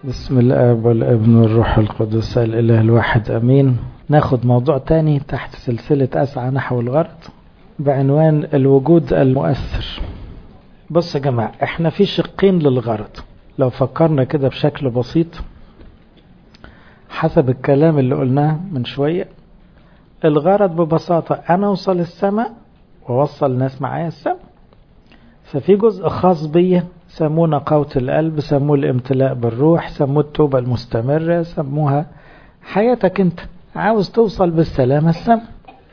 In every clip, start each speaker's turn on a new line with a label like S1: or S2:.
S1: بسم الآب والابن والروح القدس الإله الواحد أمين. ناخد موضوع تاني تحت سلسلة أسعى نحو الغرض بعنوان الوجود المؤثر. بص يا جماعة، احنا في شقين للغرض. لو فكرنا كده بشكل بسيط حسب الكلام اللي قلناه من شوية، الغرض ببساطة أنا أوصل السماء ووصل ناس معايا السماء. ففي جزء خاص بيه سموه نقاوة القلب، سموه الامتلاء بالروح، سموه التوبة المستمرة، سموها حياتك انت عاوز توصل بالسلامة السماء.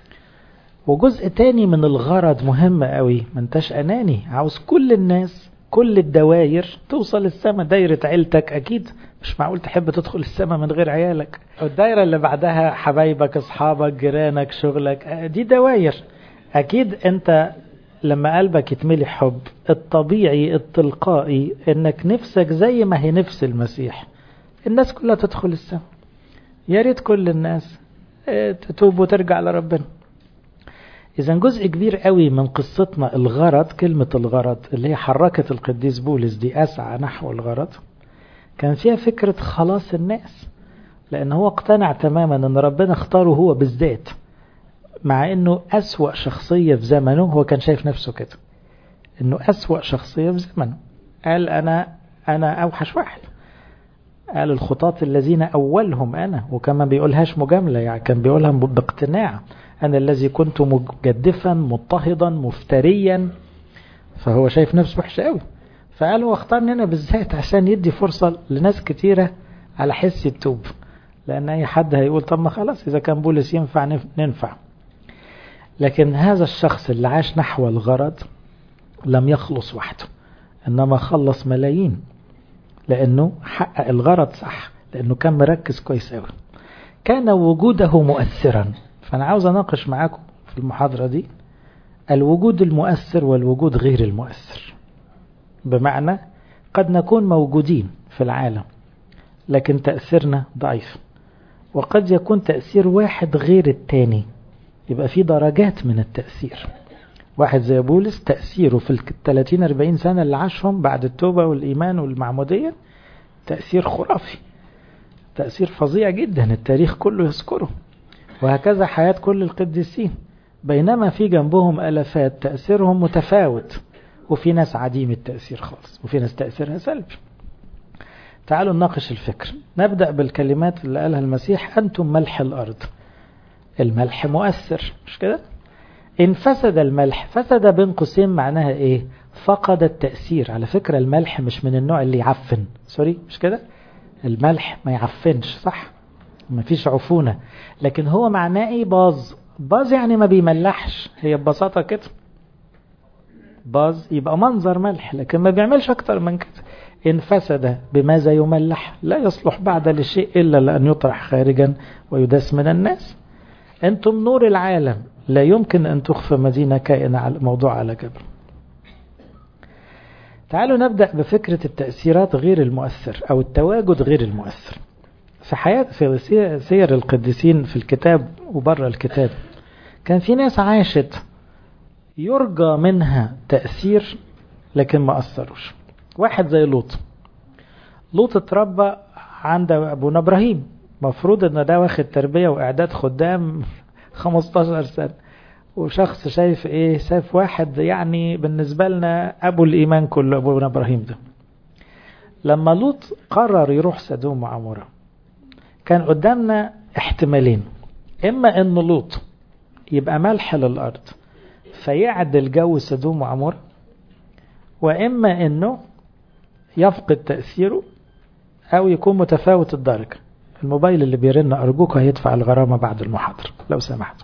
S1: وجزء تاني من الغرض مهم قوي، ما انتش اناني، عاوز كل الناس كل الدوائر توصل السماء. دايرة عيلتك اكيد مش معقول تحب تدخل السماء من غير عيالك، الدايرة اللي بعدها حبايبك اصحابك جيرانك شغلك، دي دوائر. اكيد انت لما قلبك يتملي حب الطبيعي التلقائي انك نفسك زي ما هي نفس المسيح الناس كلها تدخل السماء. يا ريت كل الناس تتوب وترجع لربنا. اذا جزء كبير قوي من قصتنا الغرض، كلمة الغرض اللي هي حركت القديس بولس دي أسعى نحو الغرض، كان فيها فكرة خلاص الناس، لأن هو اقتنع تماما أن ربنا اختاره هو بالذات، مع أنه أسوأ شخصية في زمنه. هو كان شايف نفسه كده أنه أسوأ شخصية في زمنه. قال أنا أوحش واحد. قال الخطاة الذين أولهم أنا، وكما بيقولهاش مجاملة، يعني كان بيقولها باقتناع. أنا الذي كنت مجدفا مضطهدا مفتريا. فهو شايف نفسه وحش قوي، فقال هو اختارني أنا بالذات عشان يدي فرصة لناس كتيرة على حس التوب. لأن أي حد هيقول طب ما خلاص إذا كان بولس ينفع ننفع. لكن هذا الشخص اللي عاش نحو الغرض لم يخلص وحده، إنما خلص ملايين، لأنه حقق الغرض صح، لأنه كان مركز كويس قوي، كان وجوده مؤثرا. فأنا عاوز أناقش معاكم في المحاضرة دي الوجود المؤثر والوجود غير المؤثر. بمعنى قد نكون موجودين في العالم لكن تأثيرنا ضعيف، وقد يكون تأثير واحد غير التاني. يبقى في درجات من التأثير. واحد زي بولس تأثيره في 30-40 سنة اللي عاشهم بعد التوبة والإيمان والمعمودية تأثير خرافي، تأثير فظيع جدا، التاريخ كله يذكره. وهكذا حياة كل القديسين، بينما في جنبهم ألفات تأثيرهم متفاوت، وفي ناس عديم التأثير خالص، وفي ناس تأثيرها سلبي. تعالوا نناقش الفكر. نبدأ بالكلمات اللي قالها المسيح: أنتم ملح الأرض. الملح مؤثر، مش كده؟ إن فسد الملح، فسد بين قوسين معناها إيه؟ فقد التأثير. على فكرة الملح مش من النوع اللي يعفن، سوري مش كده؟ الملح ما يعفنش، صح؟ ما فيش عفونة. لكن هو معناه إيه؟ باظ يعني ما بيملحش، هي ببساطة كده. باظ يبقى منظر ملح لكن ما بيعملش أكتر من كده. إن فسد بماذا يملح؟ لا يصلح بعد لشيء إلا لأن يطرح خارجا ويداس من الناس. أنتم نور العالم، لا يمكن أن تخفى مدينة كائنة على موضوع على جبل. تعالوا نبدأ بفكرة التأثيرات غير المؤثر أو التواجد غير المؤثر. في سير القديسين في الكتاب وبره الكتاب كان في ناس عاشت يرجى منها تأثير لكن ما أثروش. واحد زي لوط اتربى عند أبونا إبراهيم، مفروض أن ده واخد تربية وإعداد خدام 15 سنة، وشخص شايف إيه؟ شايف واحد يعني بالنسبة لنا أبو الإيمان كله، أبونا إبراهيم ده. لما لوط قرر يروح سدوم وعمورة كان قدامنا احتمالين: إما أن لوط يبقى ملح للأرض فيعدل جو سدوم وعمورة، وإما أنه يفقد تأثيره أو يكون متفاوت الدرجة. الموبايل اللي بيرن أرجوك هيدفع الغرامة بعد المحاضرة لو سمحت.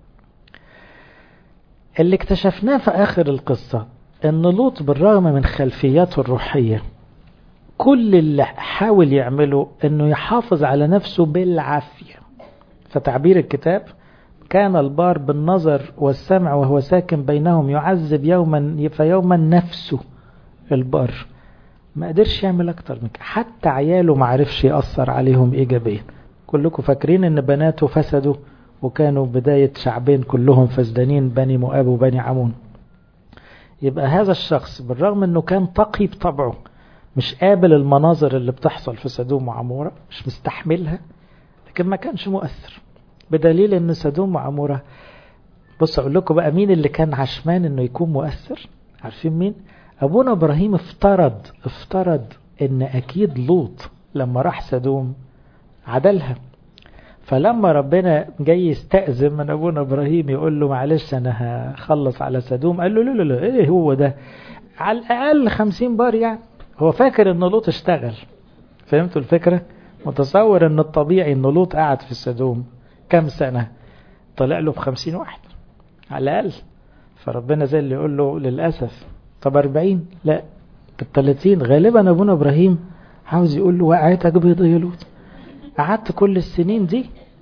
S1: اللي اكتشفناه في آخر القصة أن لوط بالرغم من خلفياته الروحية كل اللي حاول يعمله أنه يحافظ على نفسه بالعافية. فتعبير الكتاب: كان البار بالنظر والسمع وهو ساكن بينهم يعذب يوما فيوما نفسه. البار ما قدرش يعمل أكتر من كده، حتى عياله ما عرفش يأثر عليهم إيجابيا. كلكم فاكرين أن بناته فسدوا وكانوا بداية شعبين كلهم فسدانين، بني مؤاب وبني عمون. يبقى هذا الشخص بالرغم أنه كان تقي بطبعه مش قابل المناظر اللي بتحصل في سدوم وعمورة، مش مستحملها، لكن ما كانش مؤثر. بدليل ان سدوم وعمورة، بص اقول لكم بقى مين اللي كان عشمان انه يكون مؤثر. عارفين مين؟ ابونا ابراهيم افترض ان اكيد لوط لما راح سدوم عدلها. فلما ربنا جاي يستأذن من ابونا ابراهيم يقول له معلش انا هخلص على سدوم، قال له لا لا لا، ايه هو ده، على الاقل 50 بار يعني. هو فاكر ان لوط اشتغل. فهمتوا الفكرة؟ متصور ان الطبيعي ان لوط قاعد في سدوم كم سنة، طلع له ب50 واحد على الاقل. فربنا زي اللي يقول له للأسف طب 40 لا ب30. غالبا ابونا ابراهيم عاوز يقول له وقعتك بيض يا لوط، قعدت كل السنين دي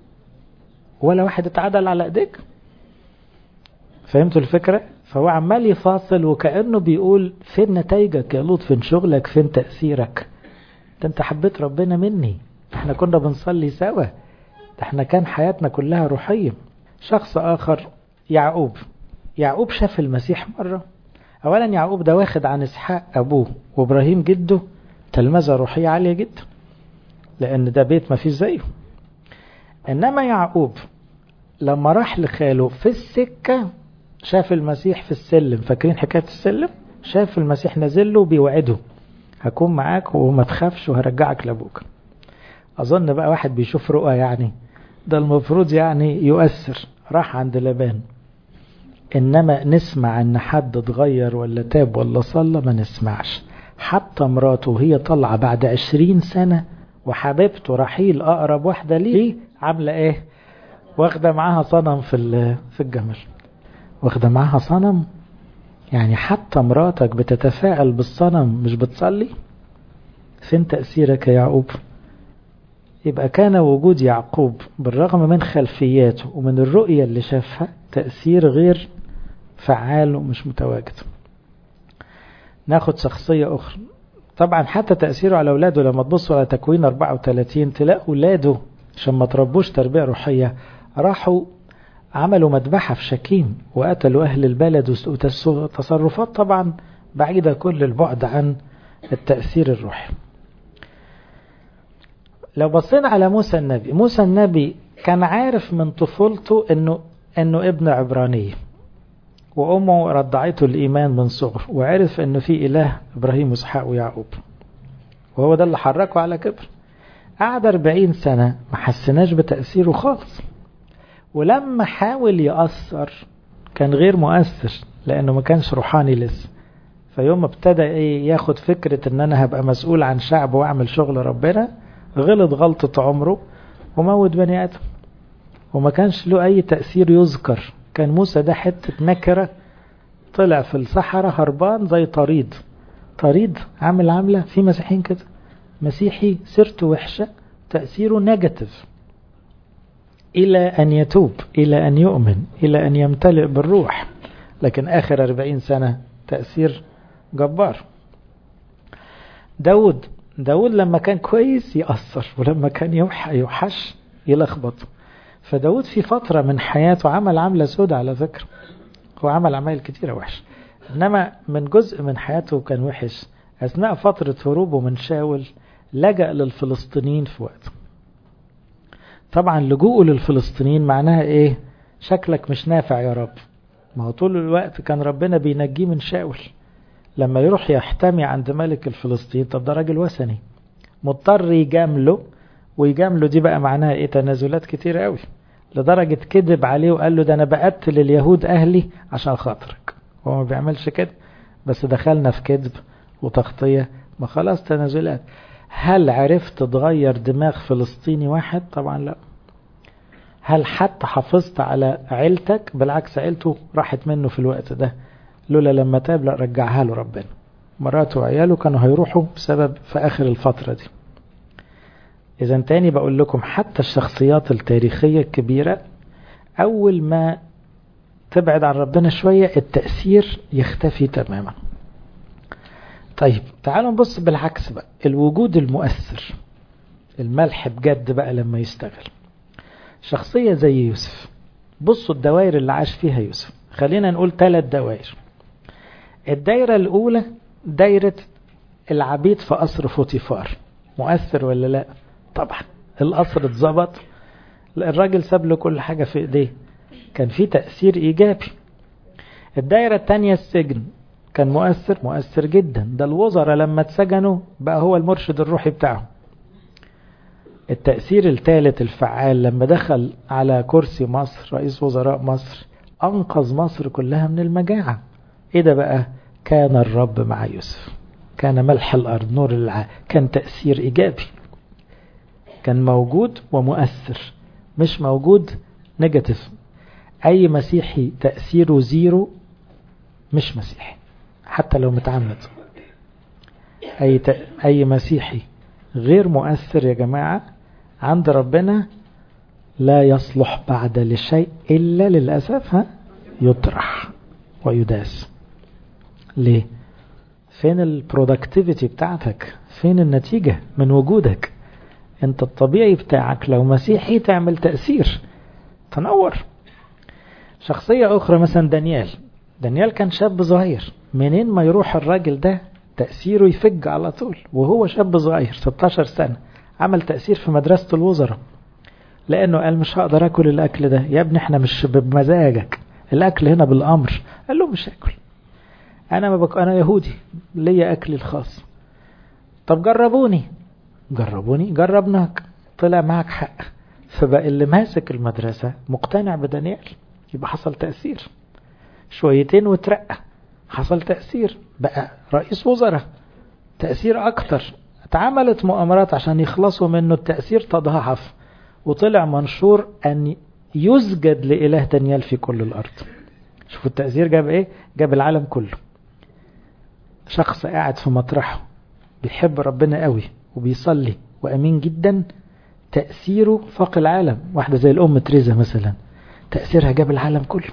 S1: ولا واحد اتعدل على ايديك. فهمتوا الفكرة؟ فهو عمال يفاصل وكأنه بيقول فين نتائجك يا لوط، فين شغلك، فين تأثيرك، ده انت حبيت ربنا مني، احنا كنا بنصلي سوا، ده احنا كان حياتنا كلها روحية. شخص آخر يعقوب شاف المسيح مرة. أولا يعقوب ده واخد عن إسحاق أبوه وإبراهيم جده تلمذة روحية عالية جدا، لأن ده بيت ما فيش زيه. إنما يعقوب لما راح لخاله في السكة شاف المسيح في السلم. فاكرين حكاية السلم؟ شاف المسيح نازل له بيوعده هكون معاك وما تخافش وهرجعك لأبوك. أظن بقى واحد بيشوف رؤى يعني، ده المفروض يعني يؤثر. راح عند لابان. إنما نسمع أن حد اتغير ولا تاب ولا صلى ما نسمعش. حتى مراته وهي طالعة بعد 20 سنة وحبيبته رحيل أقرب واحدة ليه عاملة إيه؟ واخدة معاها صنم في الجمل. واخدة معاها صنم. يعني حتى مراتك بتتفاعل بالصنم مش بتصلي. فين تأثيرك يا يعقوب؟ يبقى كان وجود يعقوب بالرغم من خلفياته ومن الرؤية اللي شافها تأثير غير فعال ومش متواجد. ناخد شخصية أخرى. طبعا حتى تأثيره على أولاده، لما تبصوا على تكوين 34 تلاقوا أولاده عشان ما تربوش تربية روحية راحوا عملوا مذبحة في شكيم وقتلوا أهل البلد، وتصرفات طبعا بعيدة كل البعد عن التأثير الروحي. لو بصينا على موسى النبي كان عارف من طفولته انه ابن عبرانية، وامه رضعته الايمان من صغر، وعرف انه في اله ابراهيم واسحاق ويعقوب، وهو ده اللي حركه على كبر. قعد 40 سنة ما حسناش بتأثيره خالص، ولما حاول يأثر كان غير مؤثر لانه ما كانش روحاني لسه. فيوم ابتدى ياخد فكرة ان انا هبقى مسؤول عن شعب واعمل شغل ربنا، غلط غلطة عمره وموت بني آدم، وما كانش له أي تأثير يذكر. كان موسى ده حتة نكرة طلع في الصحراء هربان زي طريد عاملة في مسيحيين كده، مسيحي سيرته وحشة تأثيره نيجاتيف إلى أن يتوب، إلى أن يؤمن، إلى أن يمتلئ بالروح، لكن آخر 40 سنة تأثير جبار. داود لما كان كويس يأثر، ولما كان يوحش يلخبط. فداود في فترة من حياته عملة سودة على فكرة، هو عمل عمايل كتيرة وحش، إنما من جزء من حياته كان وحش. أثناء فترة هروبه من شاول لجأ للفلسطينيين في وقته. طبعا لجوءه للفلسطينيين معناها إيه؟ شكلك مش نافع يا رب. ما هو طول الوقت كان ربنا بينجيه من شاول. لما يروح يحتمي عند ملك الفلسطين، طب ده راجل وثني مضطر يجامله، ويجامله دي بقى معناها ايه؟ تنازلات كتير قوي، لدرجة كذب عليه وقال له ده انا بقتل اليهود اهلي عشان خاطرك. هو ما بيعملش كده، بس دخلنا في كذب وتغطية، ما خلاص تنازلات. هل عرفت تغير دماغ فلسطيني واحد؟ طبعا لا. هل حتى حافظت على عيلتك؟ بالعكس عيلته راحت منه في الوقت ده، لولا لما تاب لا رجعها له ربنا. مراته وعياله كانوا هيروحوا بسبب في آخر الفترة دي. إذا تاني بقول لكم حتى الشخصيات التاريخية الكبيرة أول ما تبعد عن ربنا شوية التأثير يختفي تماما. طيب تعالوا نبص بالعكس بقى، الوجود المؤثر، الملح بجد بقى لما يشتغل. شخصية زي يوسف، بصوا الدوائر اللي عاش فيها يوسف. خلينا نقول 3 دوائر. الدائرة الأولى دائرة العبيد في قصر فوتيفار مؤثر ولا لا؟ طبعا. القصر اتظبط، الراجل ساب له كل حاجة في ايديه، كان في تأثير ايجابي. الدائرة التانية السجن كان مؤثر جدا، ده الوزراء لما اتسجنوا بقى هو المرشد الروحي بتاعهم. التأثير الثالث الفعال لما دخل على كرسي مصر رئيس وزراء مصر، أنقذ مصر كلها من المجاعة. إيه ده بقى؟ كان الرب مع يوسف، كان ملح الأرض نور العالم، كان تأثير إيجابي، كان موجود ومؤثر، مش موجود نيجاتيف. أي مسيحي تأثيره زيرو مش مسيحي حتى لو متعمد. أي مسيحي غير مؤثر يا جماعة عند ربنا لا يصلح بعد لشيء إلا للأسف يطرح ويداس. ليه؟ فين البرودكتيفيتي بتاعتك؟ فين النتيجة من وجودك؟ انت الطبيعي بتاعك لو مسيحي تعمل تأثير تنور. شخصية أخرى مثلا دانيال كان شاب صغير، منين ما يروح الراجل ده تأثيره يفج على طول، وهو شاب صغير 16 سنة عمل تأثير في مدرسة الوزراء، لأنه قال مش هقدر أكل الأكل ده يا ابني، احنا مش بمزاجك، الأكل هنا بالأمر. قال له مش أكل، أنا يهودي ليا أكلي الخاص. طب جربناك، طلع معك حق. فبقى اللي ماسك المدرسة مقتنع بدانيال، يبقى حصل تأثير. شويتين وترقى، حصل تأثير، بقى رئيس وزراء، تأثير أكتر. اتعملت مؤامرات عشان يخلصوا منه، التأثير تضاعف، وطلع منشور أن يسجد لإله دانيال في كل الأرض. شوفوا التأثير جاب إيه؟ جاب العالم كله. شخص قاعد في مطرحه بيحب ربنا قوي وبيصلي وأمين جدا، تأثيره فاق العالم. واحدة زي الأم تريزا مثلا، تأثيرها جاب العالم كله.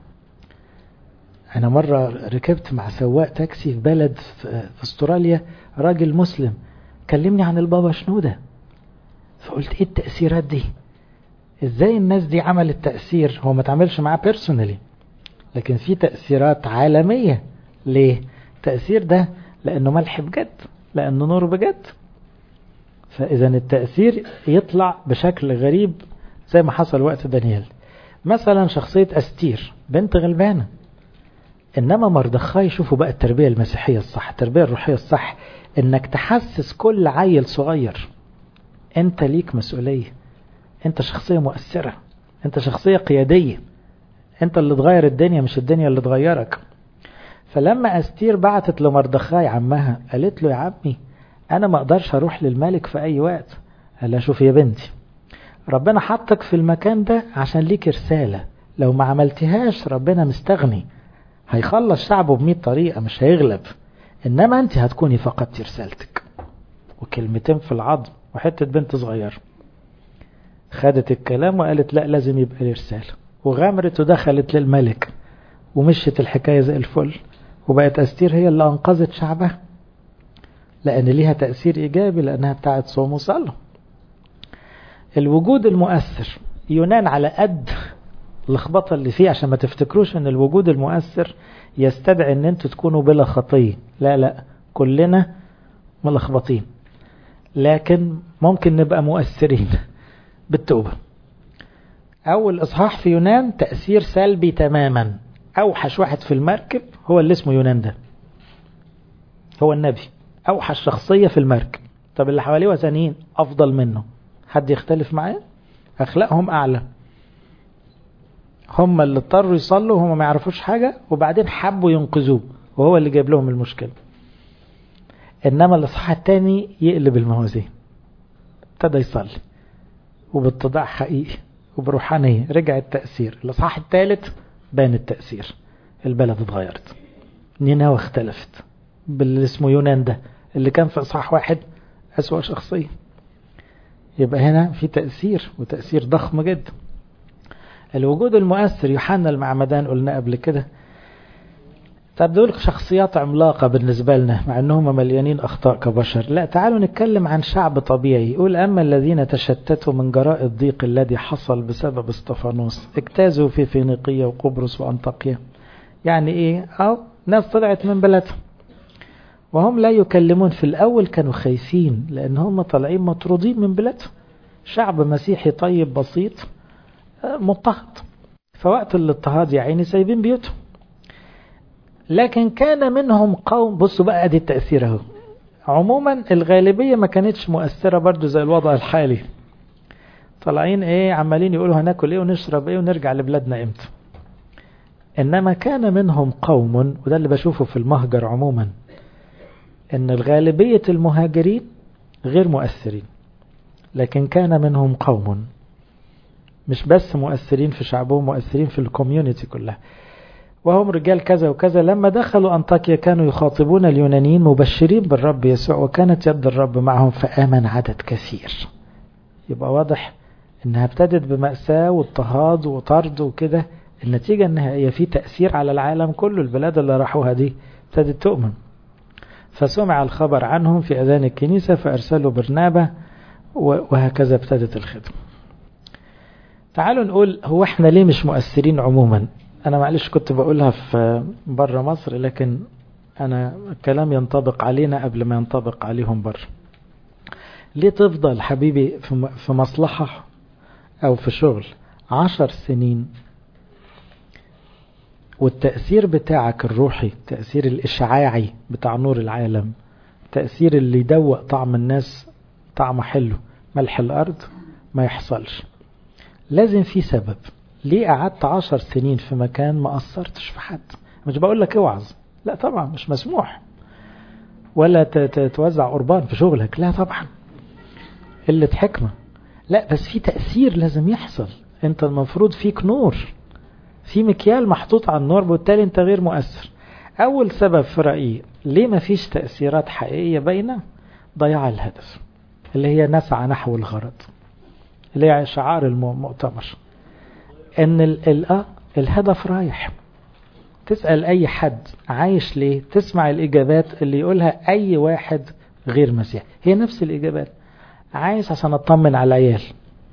S1: أنا مرة ركبت مع سواق تاكسي في بلد في استراليا، راجل مسلم كلمني عن البابا شنودة، فقلت إيه التأثيرات دي؟ إزاي الناس دي عملت تأثير؟ هو ما تعملش معاه بيرسونالي، لكن في تأثيرات عالمية. ليه؟ تأثير ده لأنه ملح بجد، لأنه نور بجد. فإذا التأثير يطلع بشكل غريب زي ما حصل وقت دانيال. مثلا شخصية أستير بنت غلبانة، إنما مردخاي، شوفوا بقى التربية المسيحية الصح، التربية الروحية الصح، إنك تحسس كل عيل صغير أنت ليك مسؤولية، أنت شخصية مؤثرة، أنت شخصية قيادية، أنت اللي تغير الدنيا مش الدنيا اللي تغيرك. فلما أستير بعتت لمردخاي عمها قالت له يا عمي أنا ما أقدرش أروح للملك في أي وقت. قال لها شوف يا بنتي، ربنا حطك في المكان ده عشان ليك رسالة، لو ما عملتهاش ربنا مستغني، هيخلص شعبه ب100 طريقة مش هيغلب، إنما أنت هتكوني فقدتي رسالتك. وكلمتين في العظم، وحتة بنت صغيرة خدت الكلام وقالت لا لازم يبقى لي رسالة، وغامرت ودخلت للملك، ومشت الحكاية زي الفل، وبقت أستير هي اللي أنقذت شعبها، لأن ليها تأثير إيجابي، لأنها بتاعت صوم وصلاة. الوجود المؤثر، يونان على قد اللخبطة اللي فيه، عشان ما تفتكروش ان الوجود المؤثر يستدعي ان انتوا تكونوا بلا خطية، لا كلنا ملخبطين، لكن ممكن نبقى مؤثرين بالتوبة. اول اصحاح في يونان تأثير سلبي تماما، اوحش واحد في المركب هو اللي اسمه يونان ده، هو النبي، اوحش شخصية في المركب. طب اللي حواليه وثنيين افضل منه، حد يختلف معاه؟ اخلاقهم اعلى، هم اللي اضطروا يصلوا وهم ما يعرفوش حاجة، وبعدين حبوا ينقذوه وهو اللي جايب لهم المشكلة. انما الاصحاح الثاني يقلب الموازين، ابتدى يصلي وباتضاع حقيقي وبروحانية، رجع التأثير. الاصحاح الثالث بان التأثير، البلد اتغيرت، نينوى اختلفت باللي اسمه يونان ده اللي كان في اصحاح واحد أسوأ شخصية. يبقى هنا في تأثير، وتأثير ضخم جدا. الوجود المؤثر، يوحنا المعمدان قلنا قبل كده، طب دول شخصيات عملاقة بالنسبة لنا مع أنهم مليانين أخطاء كبشر. لا، تعالوا نتكلم عن شعب طبيعي. يقول أما الذين تشتتوا من جراء الضيق الذي حصل بسبب اسطفانوس اجتازوا في فينيقية وقبرص وأنطاكيا. يعني إيه؟ ناس طلعت من بلدهم وهم لا يكلمون. في الأول كانوا خايفين لأن هم طالعين مطرودين من بلادهم، شعب مسيحي طيب بسيط مضطهد، فوقت الاضطهاد يا عيني سايبين بيوتهم. لكن كان منهم قوم، بصوا بقى دي التأثير اهو. عموما الغالبية ما كانتش مؤثرة برضو زي الوضع الحالي، طالعين ايه عمالين يقولوا هناكل ايه ونشرب ايه ونرجع لبلادنا امتى. انما كان منهم قوم، وده اللي بشوفه في المهجر عموما، ان الغالبية المهاجرين غير مؤثرين، لكن كان منهم قوم مش بس مؤثرين في شعبهم، مؤثرين في الكوميونيتي كلها، وهم رجال كذا وكذا. لما دخلوا أنطاكيا كانوا يخاطبون اليونانيين مبشرين بالرب يسوع، وكانت يد الرب معهم فآمن عدد كثير. يبقى واضح انها ابتدت بمأساة واضطهاد وطرد وكده، النتيجة النهائية في تأثير على العالم كله. البلاد اللي راحوها دي ابتدت تؤمن، فسمع الخبر عنهم في أذان الكنيسة فأرسلوا برنابا، وهكذا ابتدت الخدمة. تعالوا نقول هو احنا ليه مش مؤثرين عموما. انا معلش كنت بقولها في بره مصر، لكن انا الكلام ينطبق علينا قبل ما ينطبق عليهم بره. ليه تفضل حبيبي في مصلحة او في شغل 10 سنين والتأثير بتاعك الروحي، التأثير الإشعاعي بتاع نور العالم، التأثير اللي يدوق طعم الناس طعم حلو ملح الأرض، ما يحصلش؟ لازم في سبب. ليه قعدت 10 سنين في مكان ما أثرتش في حد؟ مش بقول لك اوعظ، لا طبعا مش مسموح، ولا توزع قربان في شغلك، لا طبعا، قلة حكمة، لا، بس في تأثير لازم يحصل. انت المفروض فيك نور، في مكيال محطوط على النور، بالتالي انت غير مؤثر. اول سبب في رأيي ليه ما فيش تأثيرات حقيقية باينة، ضياع الهدف، اللي هي نسعى نحو الغرض، اللي هي شعار المؤتمر، ان الهدف رايح. تسأل اي حد عايش ليه، تسمع الاجابات اللي يقولها اي واحد غير مسيحي، هي نفس الاجابات. عايش عشان اطمن على العيال.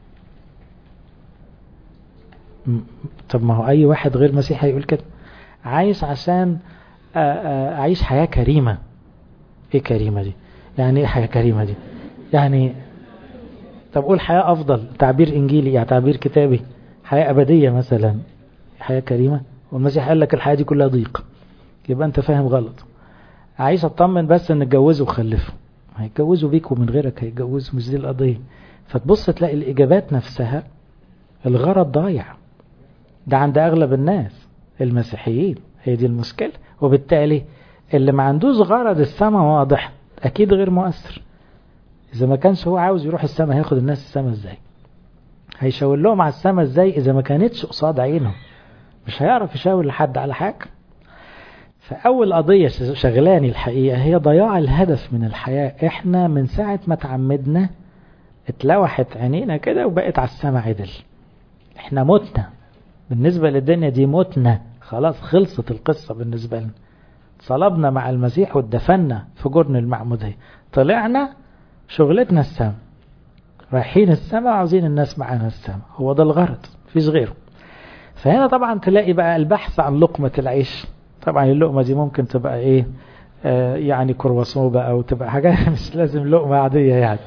S1: طب ما هو اي واحد غير مسيحي هيقول كده. عايش عشان اعيش حياة كريمة. ايه كريمة دي؟ يعني ايه حياة كريمة دي؟ يعني طب قول حياة افضل، تعبير انجيلي يعني تعبير كتابي، حياة ابدية مثلا، حياة كريمة. والمسيح قال لك الحياة دي كلها ضيق، يبقى انت فاهم غلط. عايز اطمن بس ان اتجوزوا وخلفوا، هيتجوزوا بيك ومن غيرك هيتجوزوا، مش دي القضية. فتبص تلاقي الاجابات نفسها الغرض ضايع. ده عند اغلب الناس المسيحيين، هي دي المشكلة. وبالتالي اللي ما عندوش غرض السماء واضح اكيد غير مؤثر. اذا ما كانش هو عاوز يروح السماء هياخد الناس السماء ازاي؟ هيشاور لهم على السماء ازاي اذا ما كانتش قصاد عينه؟ مش هيعرف يشاور لحد على حاجة. فاول قضية شغلاني الحقيقة هي ضياع الهدف من الحياة. احنا من ساعة ما تعمدنا اتلوحت عينينا كده وبقت على السماء عدل. احنا متنا بالنسبة للدنيا دي، متنا خلاص، خلصت القصة بالنسبة لنا. صلبنا مع المسيح واتدفنا في جرن المعمودية، طلعنا شغلتنا السماء، رايحين السماء، عاوزين الناس معانا السماء، هو ده الغرض مفيش غيره. فهنا طبعا تلاقي بقى البحث عن لقمة العيش. طبعا اللقمة دي ممكن تبقى ايه، يعني كرواسون بقى، او تبقى حاجة مش لازم لقمة عادية يعني.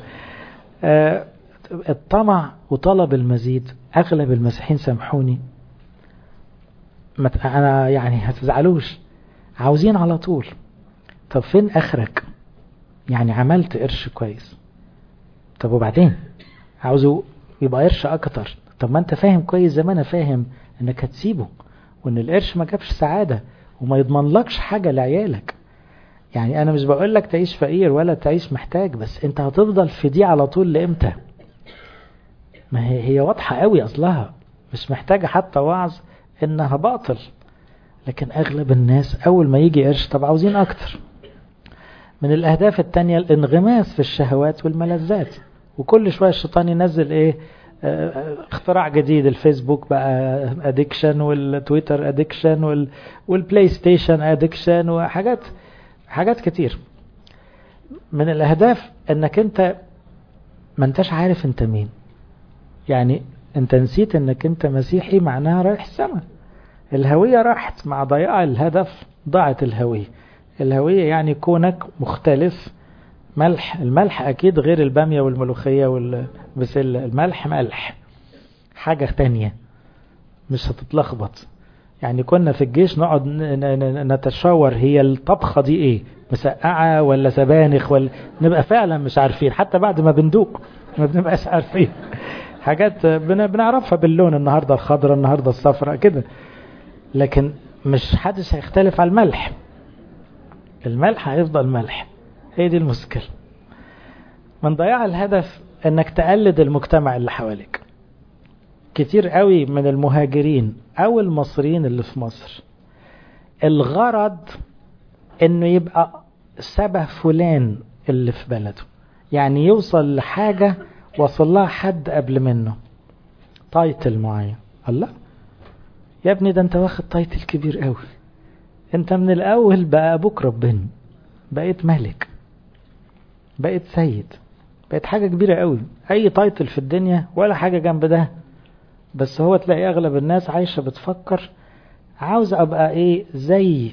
S1: الطمع وطلب المزيد. اغلب المسيحيين سامحوني انا يعني هتزعلوش، عاوزين على طول. طب فين اخرك؟ يعني عملت قرش كويس، طب وبعدين عاوزه يبقى قرش اكتر. طب ما انت فاهم كويس زي ما انا فاهم انك هتسيبه، وان القرش ما جابش سعادة وما يضمنلكش حاجة لعيالك. يعني انا مش بقول لك تعيش فقير ولا تعيش محتاج، بس انت هتفضل في دي على طول لامتى؟ ما هي واضحة قوي اصلها، مش محتاجة حتى وعظ انها باطل. لكن اغلب الناس اول ما يجي قرش طب عاوزين اكتر. من الاهداف التانية الانغماس في الشهوات والملذات، وكل شوية الشيطان ينزل ايه، اختراع جديد، الفيسبوك بقى ادكشن، والتويتر ادكشن، والبلاي ستيشن ادكشن، وحاجات كتير. من الاهداف انك انت ما انتش عارف انت مين. يعني انت نسيت انك انت مسيحي، معناها رايح السماء. الهوية راحت مع ضياع الهدف، ضاعت الهوية. الهوية يعني كونك مختلف. الملح أكيد غير البامية والملوخية والبسلة. الملح ملح، حاجة تانية مش هتتلخبط. يعني كنا في الجيش نقعد نتشاور هي الطبخة دي ايه، مسقعة ولا سبانخ، ولا نبقى فعلا مش عارفين حتى بعد ما بندوق ما بنبقاش عارفين. حاجات بنعرفها باللون، النهاردة الخضراء النهاردة الصفراء كده، لكن مش حدش هيختلف على الملح. الملح هيفضل ملح. هي دي المشكلة. من ضياع الهدف انك تقلد المجتمع اللي حواليك. كتير قوي من المهاجرين او المصريين اللي في مصر الغرض انه يبقى شبه فلان اللي في بلده، يعني يوصل لحاجة وصل لها حد قبل منه، تايتل معين. الله يا ابني، ده انت واخد تايتل كبير قوي، انت من الاول بقى ابوك ربنا، بقيت ملك، بقيت سيد، بقيت حاجة كبيرة قوي. اي تايتل في الدنيا ولا حاجة جنب ده. بس هو تلاقي اغلب الناس عايشة بتفكر عاوز ابقى ايه، زي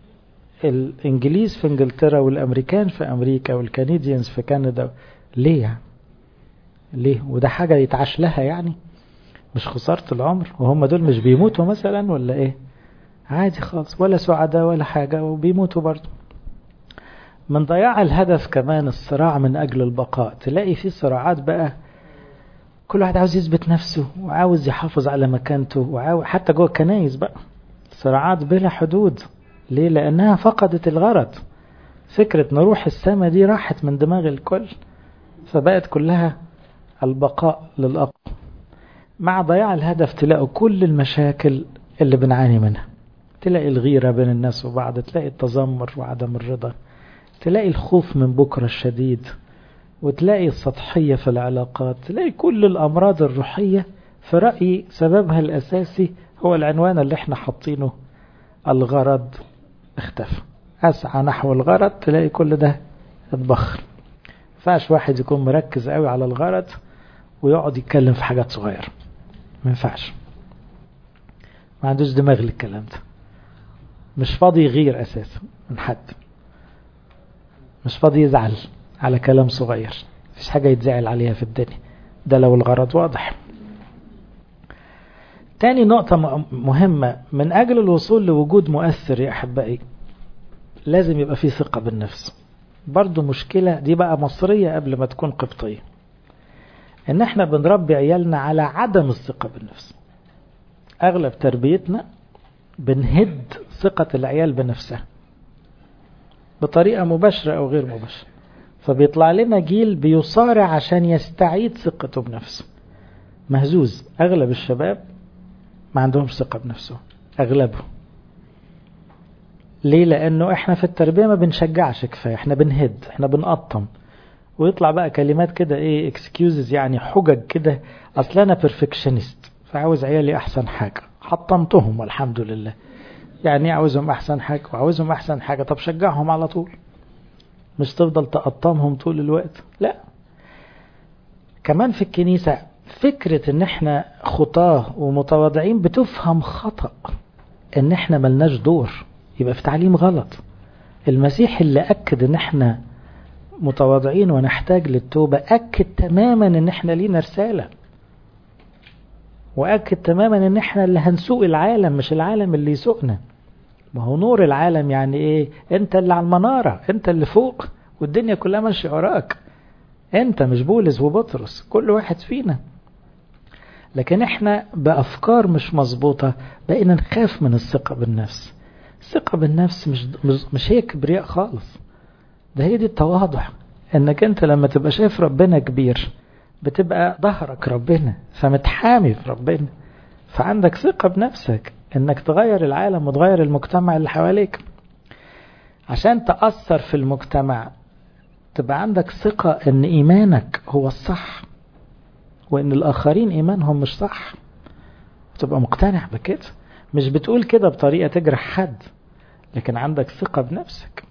S1: الانجليز في انجلترا والامريكان في امريكا والكنديانز في كندا. ليه يعني؟ ليه؟ وده حاجة يتعاش لها يعني؟ مش خسارة العمر؟ وهم دول مش بيموتوا مثلا ولا ايه؟ عادي خالص، ولا سعداء ولا حاجة، وبيموتوا برضو. من ضياع الهدف كمان الصراع من اجل البقاء. تلاقي في صراعات بقى، كل واحد عاوز يثبت نفسه وعاوز يحافظ على مكانته، وعاوز حتى جوه الكنايس بقى صراعات بلا حدود. ليه؟ لأنها فقدت الغرض. فكرة نروح السماء دي راحت من دماغ الكل، فبقت كلها البقاء للأقوى. مع ضياع الهدف تلاقوا كل المشاكل اللي بنعاني منها. تلاقي الغيرة بين الناس وبعض، تلاقي التذمر وعدم الرضا، تلاقي الخوف من بكرة الشديد، وتلاقي السطحية في العلاقات، تلاقي كل الأمراض الروحية. في رأيي سببها الأساسي هو العنوان اللي احنا حاطينه، الغرض اختفى. أسعى نحو الغرض، تلاقي كل ده اتبخر. فاش واحد يكون مركز قوي على الغرض ويقعد يتكلم في حاجات صغيرة، ما ينفعش. ما عندوش دماغ للكلام ده، مش فاضي يغير أساسا من حد، مش فاضي يزعل على كلام صغير، مفيش حاجة يتزعل عليها في الدنيا. ده لو الغرض واضح. تاني نقطة مهمة، من أجل الوصول لوجود مؤثر يا أحبائي لازم يبقى فيه ثقة بالنفس. برضو مشكلة دي بقى مصرية قبل ما تكون قبطية، إن احنا بنربي عيالنا على عدم الثقة بالنفس. أغلب تربيتنا بنهد ثقة العيال بنفسها بطريقة مباشرة أو غير مباشرة، فبيطلع لنا جيل بيصارع عشان يستعيد ثقته بنفسه. مهزوز. أغلب الشباب ما عندهمش ثقة بنفسه، أغلبهم. ليه؟ لأنه إحنا في التربية ما بنشجعش كفاية، إحنا بنهد، إحنا بنقطم، ويطلع بقى كلمات كده إيه excuses، يعني حجج كده. أصل أنا perfectionist فعاوز عيالي أحسن حاجة، حطمتهم والحمد لله. يعني عاوزهم أحسن حاجة وعاوزهم أحسن حاجة، طب شجعهم على طول، مش تفضل تقطمهم طول الوقت. لا. كمان في الكنيسة فكرة ان احنا خطاه ومتواضعين بتفهم خطأ، ان احنا ملناش دور، يبقى في تعليم غلط. المسيح اللي اكد ان احنا متواضعين ونحتاج للتوبة اكد تماما ان احنا لينا رسالة، واكد تماما ان احنا اللي هنسوق العالم مش العالم اللي يسوقنا. ما هو نور العالم يعني ايه؟ انت اللي على المنارة، انت اللي فوق والدنيا كلها ماشية وراك. انت مش بولس وبطرس، كل واحد فينا. لكن احنا بأفكار مش مظبوطة بقينا نخاف من الثقة بالنفس. الثقة بالنفس مش هي كبرياء خالص، ده هي دي التواضع. انك انت لما تبقى شايف ربنا كبير بتبقى ظهرك ربنا، فمتحامي في ربنا، فعندك ثقة بنفسك انك تغير العالم وتغير المجتمع اللي حواليك. عشان تأثر في المجتمع تبقى عندك ثقة ان ايمانك هو الصح، وان الاخرين ايمانهم مش صح، تبقى مقتنع بكده، مش بتقول كده بطريقة تجرح حد، لكن عندك ثقة بنفسك.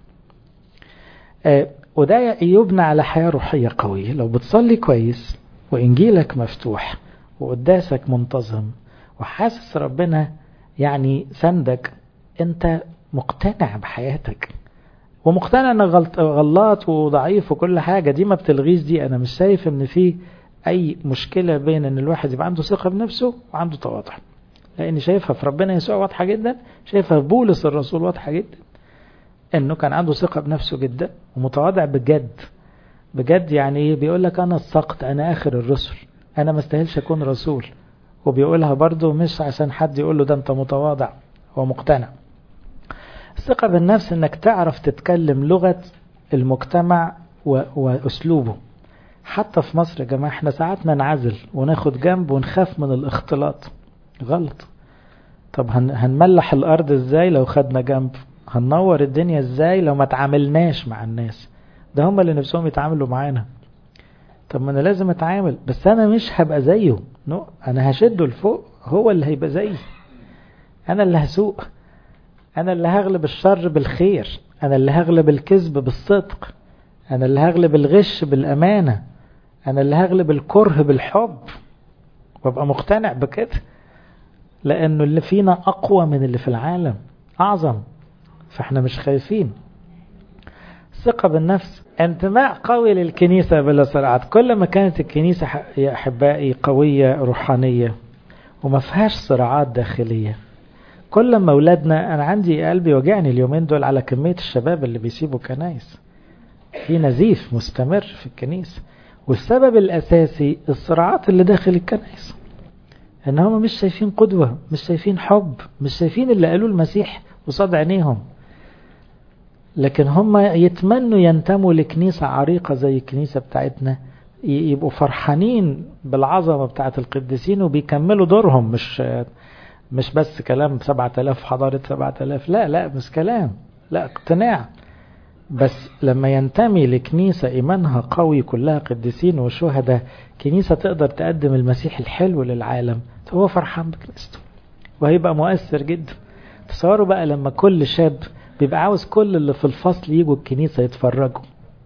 S1: وده يبنى على حياة روحية قوية. لو بتصلي كويس وإنجيلك مفتوح وقداسك منتظم وحاسس ربنا يعني سندك، انت مقتنع بحياتك، ومقتنع ان غلط وضعيف وكل حاجة، دي ما بتلغيش دي. انا مش شايف ان في اي مشكلة بين ان الواحد يبقى عنده ثقة بنفسه وعنده تواضع، لاني شايفها في ربنا يسوع واضحة جدا، شايفها في بولس الرسول واضحة جدا، انه كان عنده ثقة بنفسه جدا ومتواضع بجد. بجد يعني ايه؟ بيقول لك انا السقط، انا اخر الرسل، انا ما استاهلش اكون رسول. وبيقولها برضو مش عشان حد يقول له ده انت متواضع، هو مقتنع. الثقة بالنفس انك تعرف تتكلم لغة المجتمع واسلوبه. حتى في مصر يا جماعة احنا ساعات ننعزل وناخد جنب ونخاف من الاختلاط. غلط. طب هنملح الارض ازاي لو خدنا جنب؟ هننور الدنيا ازاي لو ما تعاملناش مع الناس؟ ده هم اللي نفسهم يتعاملوا معانا. طب ما انا لازم اتعامل، بس انا مش هبقى زيه، انا هشده لفوق، هو اللي هيبقى زيي. انا اللي هسوق، انا اللي هغلب الشر بالخير، انا اللي هغلب الكذب بالصدق، انا اللي هغلب الغش بالامانة، انا اللي هغلب الكره بالحب. وابقى مقتنع بكده، لانه اللي فينا اقوى من اللي في العالم، اعظم، فاحنا مش خايفين. ثقة بالنفس، انتماء قوي للكنيسة بلا صراعات. كل ما كانت الكنيسة يا أحبائي قوية روحانية وما فيهاش صراعات داخلية، كل ما أولادنا، أنا عندي قلبي وجعني اليومين دول على كمية الشباب اللي بيسيبوا كنايس، في نزيف مستمر في الكنيسة، والسبب الأساسي الصراعات اللي داخل الكنيسة، إن هم مش شايفين قدوة، مش شايفين حب، مش شايفين اللي قالوه المسيح وصاد عينيهم. لكن هم يتمنوا ينتموا لكنيسة عريقة زي الكنيسة بتاعتنا، يبقوا فرحانين بالعظمة بتاعت القديسين وبيكملوا دورهم، مش بس كلام 7000 حضارة 7000، لا مش كلام، لا اقتناع. بس لما ينتمي لكنيسة إيمانها قوي كلها قديسين وشهداء، كنيسة تقدر تقدم المسيح الحلو للعالم، هو فرحان بكنيسته وهيبقى مؤثر جدا. تصوروا بقى لما كل شاب بيبقى عاوز كل اللي في الفصل يجوا الكنيسة يتفرجوا.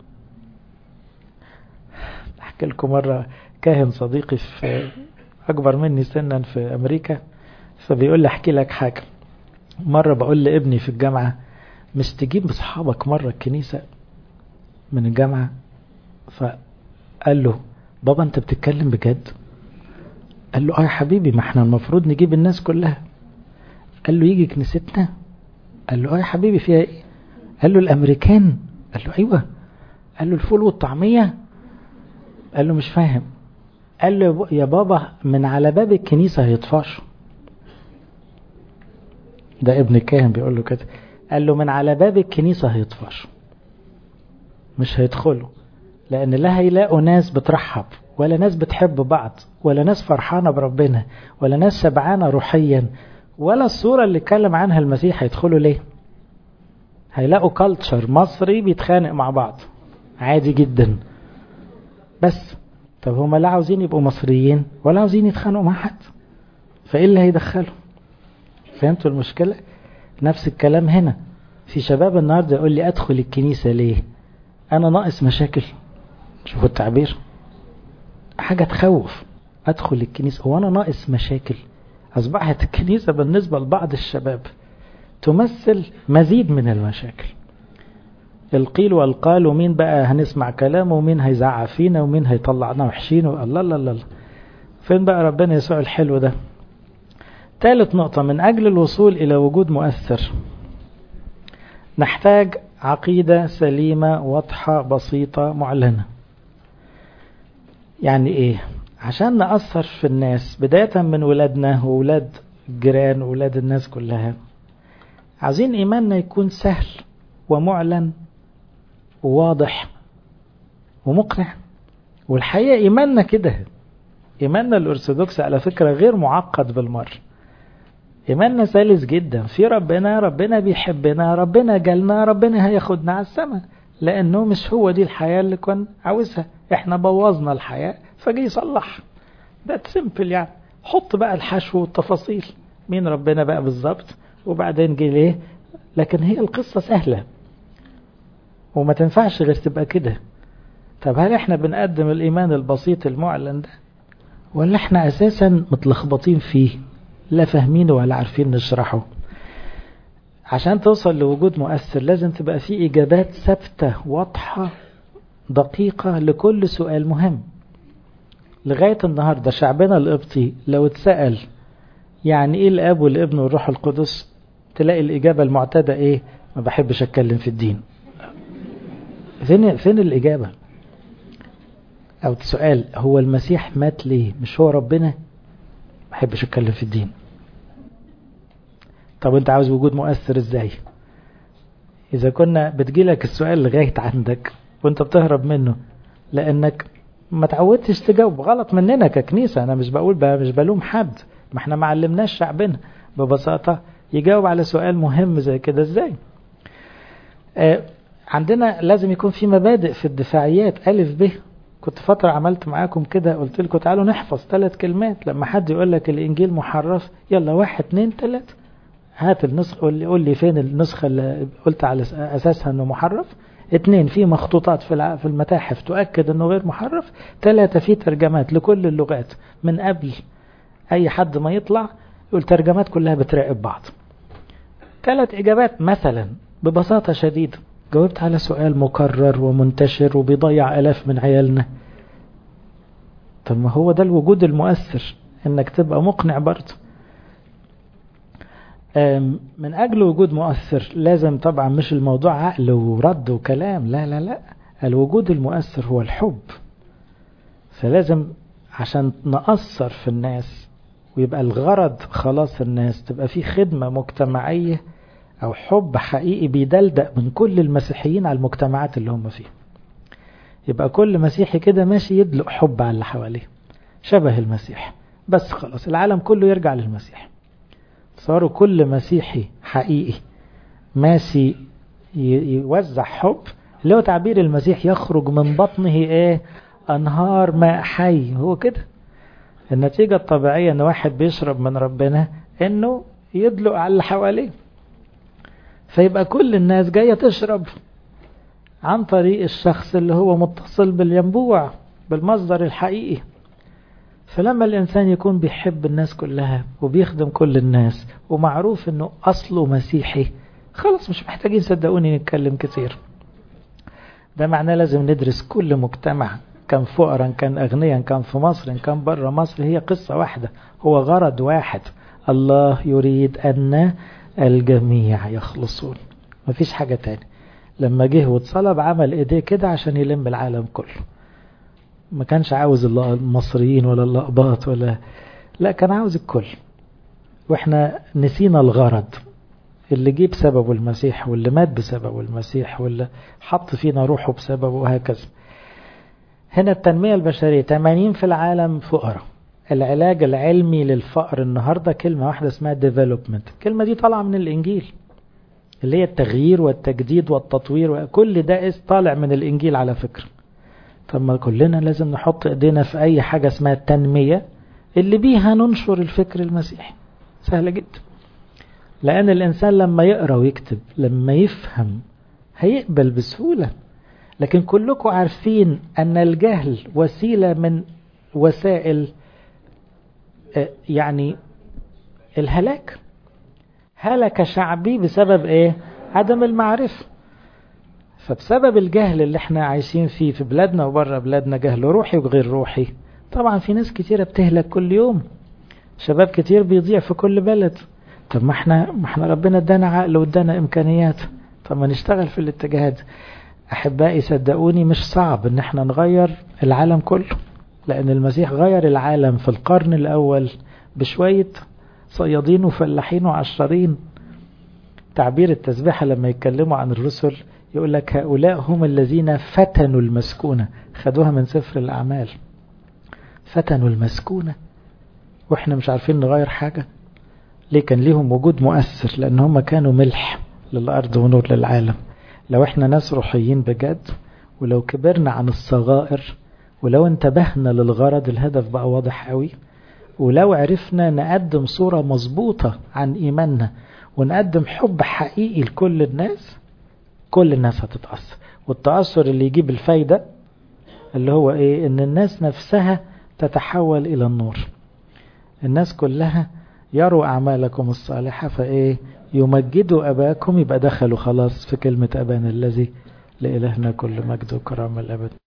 S1: احكي لكم مرة كاهن صديقي في أكبر مني سنا في أمريكا، فبيقول لي احكي لك حاجة. مرة بقول لابني في الجامعة مش تجيب بصحابك مرة الكنيسة من الجامعة؟ فقال له بابا انت بتتكلم بجد؟ قال له يا حبيبي، ما احنا المفروض نجيب الناس كلها. قال له يجي كنيستنا؟ قال له يا حبيبي فيها ايه؟ قال له الامريكان؟ قال له ايوه. قال له الفول والطعمية؟ قال له مش فاهم. قال له يا بابا من على باب الكنيسة هيطفشوا. ده ابن كاهن بيقول له كده. قال له من على باب الكنيسة هيطفشوا، مش هيدخلوا، لان لا هيلاقوا ناس بترحب، ولا ناس بتحب بعض، ولا ناس فرحانة بربنا، ولا ناس شبعانة روحيا، ولا الصورة اللي اتكلم عنها المسيح. هيدخلوا ليه؟ هيلاقوا كالتشر مصري بيتخانق مع بعض عادي جدا بس. طب هما لا عاوزين يبقوا مصريين ولا عاوزين يتخانقوا مع حد، فايه اللي هيدخلوا؟ فهمتوا المشكلة؟ نفس الكلام هنا. في شباب النهاردة يقول لي ادخل الكنيسة ليه؟ انا ناقص مشاكل؟ شوفوا التعبير، حاجة تخوف. ادخل الكنيسة وانا ناقص مشاكل؟ اصبحت الكنيسة بالنسبة لبعض الشباب تمثل مزيد من المشاكل، القيل والقال، ومين بقى هنسمع كلامه، ومين هيزعق فينا، ومين هيطلعنا وحشين، الله الله الله. فين بقى ربنا يسوع الحلو ده؟ ثالث نقطة، من أجل الوصول إلى وجود مؤثر نحتاج عقيدة سليمة واضحة بسيطة معلنة. يعني إيه؟ عشان نأثر في الناس بداية من ولادنا وولاد الجيران وولاد الناس كلها، عايزين إيماننا يكون سهل ومعلن وواضح ومقنع. والحقيقة إيماننا كده، إيماننا الأرثوذكس على فكرة غير معقد بالمرة. إيماننا سلس جدا في ربنا بيحبنا، ربنا جالنا، ربنا هياخدنا على السماء، لأنه مش هو دي الحياة اللي كنا عاوزها، احنا بوظنا الحياة فجي يصلح. ده سيمبل يعني. حط بقى الحشو والتفاصيل، مين ربنا بقى بالظبط وبعدين جه ليه. لكن هي القصة سهلة وما تنفعش غير تبقى كده. طب هل احنا بنقدم الإيمان البسيط المعلن ده، ولا احنا أساسا متلخبطين فيه، لا فاهمينه ولا عارفين نشرحه؟ عشان توصل لوجود مؤثر لازم تبقى فيه إجابات ثابتة واضحة دقيقة لكل سؤال مهم. لغاية النهاردة شعبنا القبطي لو اتسأل يعني ايه الاب والابن والروح القدس تلاقي الإجابة المعتادة ايه؟ ما بحبش اتكلم في الدين. فين الإجابة؟ او سؤال هو المسيح مات ليه؟ مش هو ربنا؟ ما بحبش اتكلم في الدين. طب انت عاوز وجود مؤثر ازاي؟ اذا كنا بتجيلك السؤال لغاية عندك وانت بتهرب منه لانك ما تعودتش تجاوب. غلط مننا ككنيسة، انا مش بلوم حد، ما احنا ما علمناش شعبنا ببساطة يجاوب على سؤال مهم زي كده ازاي. عندنا لازم يكون في مبادئ في الدفاعيات ألف ب. كنت فترة عملت معاكم كده، قلت لكم تعالوا نحفظ 3 كلمات. لما حد يقول لك الإنجيل محرف، يلا 1 2 3 هات النسخة، قول لي فين النسخة اللي قلت على أساسها أنه محرف. 2 في مخطوطات في المتاحف تؤكد أنه غير محرف. 3 في ترجمات لكل اللغات من قبل أي حد ما يطلع، يقول ترجمات كلها بتراقب بعض. 3 إجابات مثلا ببساطة شديدة. جاوبت على سؤال مكرر ومنتشر وبيضيع آلاف من عيالنا. طب ما هو ده الوجود المؤثر، انك تبقى مقنع برضه. من اجل وجود مؤثر لازم طبعا مش الموضوع عقل ورد وكلام، لا لا لا، الوجود المؤثر هو الحب. فلازم عشان نأثر في الناس ويبقى الغرض خلاص الناس، تبقى في خدمة مجتمعية او حب حقيقي بيدلدق من كل المسيحيين على المجتمعات اللي هم فيها. يبقى كل مسيحي كده ماشي يدلق حب على اللي حواليه شبه المسيح، بس خلاص العالم كله يرجع للمسيح. صاروا كل مسيحي حقيقي ماشي يوزع حب، اللي هو تعبير المسيح يخرج من بطنه ايه؟ انهار ماء حي. هو كده النتيجة الطبيعية ان واحد بيشرب من ربنا انه يدلق على اللي حواليه. فيبقى كل الناس جاية تشرب عن طريق الشخص اللي هو متصل بالينبوع بالمصدر الحقيقي. فلما الإنسان يكون بيحب الناس كلها وبيخدم كل الناس ومعروف انه أصله مسيحي، خلاص مش محتاجين صدقوني نتكلم كتير. ده معناه لازم ندرس كل مجتمع، كان فقرا كان أغنيا، كان في مصر كان بره مصر، هي قصة واحدة، هو غرض واحد. الله يريد أن الجميع يخلصون، مفيش حاجة تاني. لما جه واتصلب عمل ايديه كده عشان يلم العالم كله. ما كانش عاوز المصريين ولا الأقباط لا، كان عاوز الكل. واحنا نسينا الغرض اللي جه بسببه المسيح، واللي مات بسببه المسيح، واللي حط فينا روحه بسببه، وهكذا. هنا التنمية البشرية 80 في العالم فقراء. العلاج العلمي للفقر النهاردة كلمة واحدة اسمها development. الكلمة دي طالعة من الإنجيل، اللي هي التغيير والتجديد والتطوير، وكل ده طالع من الإنجيل على فكرة. طب ما كلنا لازم نحط ايدينا في أي حاجة اسمها التنمية اللي بيها ننشر الفكر المسيحي. سهلة جدا، لأن الإنسان لما يقرأ ويكتب لما يفهم هيقبل بسهولة. لكن كلكم عارفين أن الجهل وسيلة من وسائل يعني الهلاك. هلك شعبي بسبب ايه؟ عدم المعرفة. فبسبب الجهل اللي احنا عايشين فيه في بلادنا وبره بلادنا، جهل روحي وغير روحي، طبعا في ناس كتيرة بتهلك كل يوم، شباب كتير بيضيع في كل بلد. طب ما احنا ربنا ادانا عقل وادانا امكانيات، طب ما نشتغل في الاتجاهات. احبائي صدقوني مش صعب ان احنا نغير العالم كله، لان المسيح غير العالم في القرن الاول بشوية صيادين وفلاحين وعشرين. تعبير التسبيحة لما يتكلموا عن الرسل يقول لك هؤلاء هم الذين فتنوا المسكونة. خدوها من سفر الأعمال، فتنوا المسكونة. واحنا مش عارفين نغير حاجة ليه؟ كان ليهم وجود مؤثر لأن هم كانوا ملح للأرض ونور للعالم. لو احنا ناس روحيين بجد، ولو كبرنا عن الصغائر، ولو انتبهنا للغرض، الهدف بقى واضح قوي، ولو عرفنا نقدم صورة مظبوطة عن إيماننا ونقدم حب حقيقي لكل الناس، كل الناس هتتأثر. والتأثر اللي يجيب الفايدة اللي هو إيه؟ إن الناس نفسها تتحول إلى النور. الناس كلها يروا أعمالكم الصالحة فإيه؟ يمجدوا أباكم، يبقى دخلوا خلاص في كلمة أبانا الذي، لإلهنا كل مجد وكرامة الأبد.